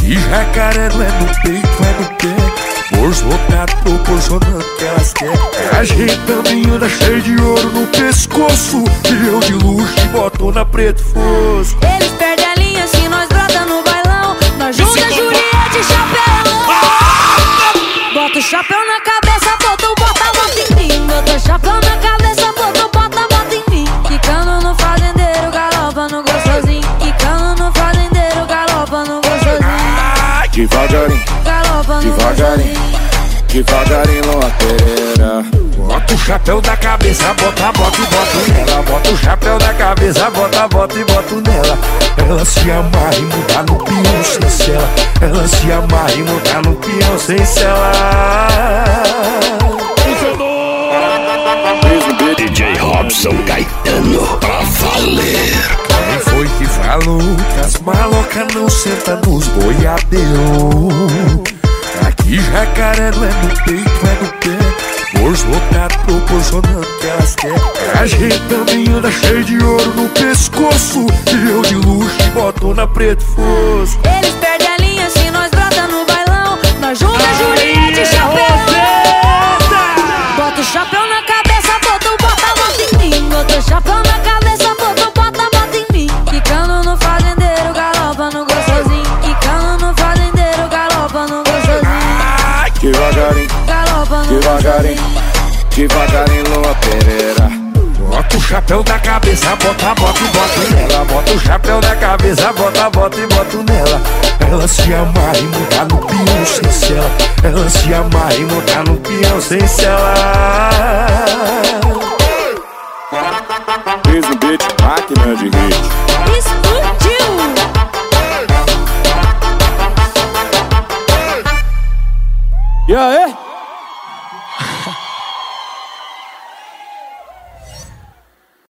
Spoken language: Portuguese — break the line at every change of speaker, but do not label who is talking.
Aqui jacaré não é no peito, é no pé. Bolso lotado proporcionando o que elas querem. Ajeitando anda cheio de ouro no pescoço. E eu de luxo e botona preto fosco.
Eles perdem a linha se nós brota no bailão. Nós junta Juliette e chapéu. Bota o chapéu na cabeça, bota em mim. Bota o chapéu na cabeça, bota em mim. Quicando no fazendeiro, galopa no gostosinho. Quicando no fazendeiro, galopa no gostosinho.
Devagarinho,
Galopa no
devagarinho,
gostosinho.
devagarinho numa pereira. Bota o chapéu da cabeça, bota e boto nela. Bota o chapéu da cabeça, bota e boto nela. Ela se amarra e muda no peão sem cela. Ela se amarra e muda no peão sem cela.
DJ Robson Caetano, pra valer.
Quem foi que falou que as malocas não sentam nos boiadeiros? Aqui jacaré não é no peito, é no pé. Bolso lotado proporcionando o que elas querem. Ajeitando anda cheio de ouro no pescoço. E eu de luxo e botona preto fosco.
Eles perdem a linha se nós brota no bailão. Nós junta Juliette e chapéu. Bota o chapéu na cabeça, bota em mim. Bota o chapéu na cabeça, bota em mim. Quicando no fazendeiro, galopa no gostosinho. Quicando no fazendeiro, galopa no gostosinho.
Devagarinho,
Galopa no
devagarinho,
gostosinho.
devagarinho numa pereira. Bota o chapéu da cabeça, bota e boto nela. Bota o chapéu da cabeça, bota e boto nela. Ela se amarra e muda no peão sem cela. Ela se amarra e muda no peão sem cela. Fez o beat, máquina de hit.
Explodiu!
E aí?